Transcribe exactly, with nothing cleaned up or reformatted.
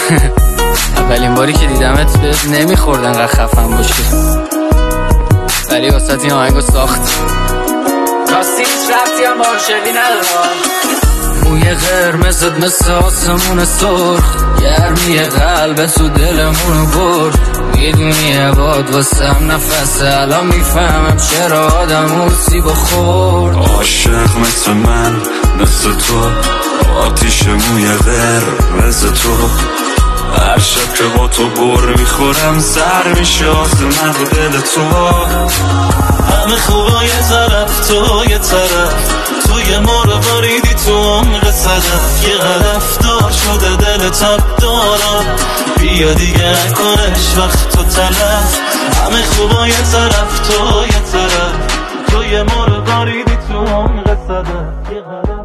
اولین باری که دیدمت بهت نمیخورد انقدر خفن باشی، ولی واسه این آهنگو ساخت. راستی هیچ رفتی هم عاشقی ندارم. موی قرمزت مثل آسمون سرخ، گرمی قلب تو دلمونو برد. میدونی عباد واسم نفسه، الان میفهمم چرا آدم اوسی بخورد. عاشق مثل من مثل تو، آتیش موی قرمز تو. هر شب که با تو بر میخورم سر میشه آسمون رو دل تو. همه خوبا یه طرف تو یه طرف، توی ما رو باریدی تو عمق صدف. یه غلف دار شده دل تب دارم، بیا دیگه نکنش وقت تو تلف. همه خوبا یه طرف تو یه طرف، توی ما رو باریدی تو عمق صدف.